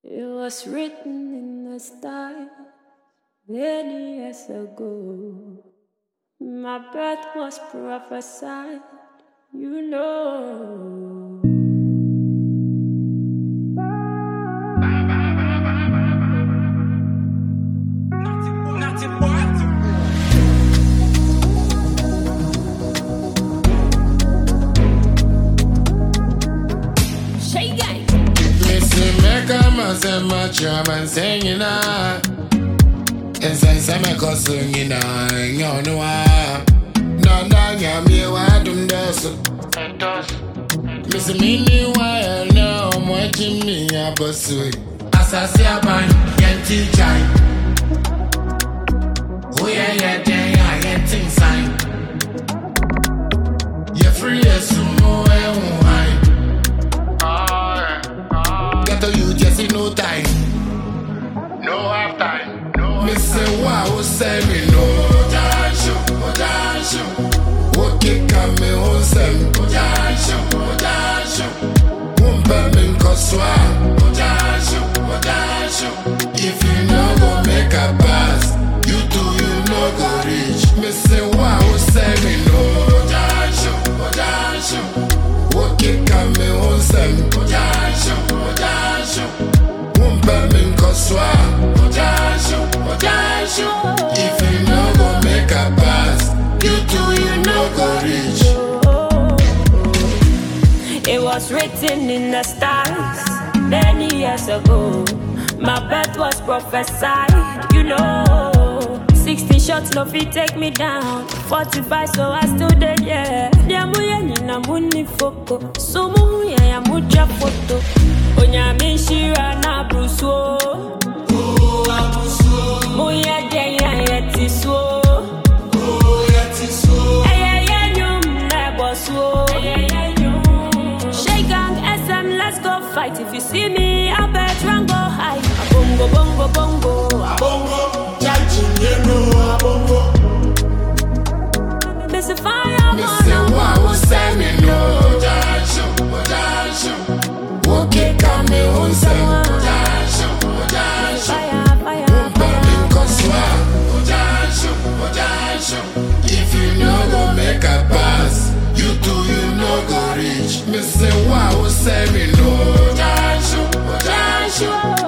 It was written in the stars many years ago. My birth was prophesied, you know. Listen, my German singing and say me go singing you know no me wa dum dos Miss me why no watching me abosu asasi aban yenti chai oh yeah day I get inside you free as sumo you just no time, no half time, no. Me say wow, say me no. Odansho. Okay, come me on say me. Odansho. Wumpa me nkoswa. Odansho. If you no go make a pass, you no go reach. Me say wow, say me no. Odansho. Okay, come me on say me. Odansho. If you no go make a pass, you no go reach. It was written in the stars many years ago. My birth was prophesied, you know. 60 shots no fit take me down. 45 so I still dead, yeah. Nyamuya nina muni foko. Sumu ya mucha photo. Onya minshira na bruso. Muya jenya yetiswo. Eye nyum na boswo. Shake gang SM, let's go fight. If you see me, I bet run go high. Bongo. Miss a fire, Miss a wow, say me no. Odansho. Okay, come me on say. Odansho. Odansho. If you no go make a pass, you no go reach. Me say wow, say me no. Odansho.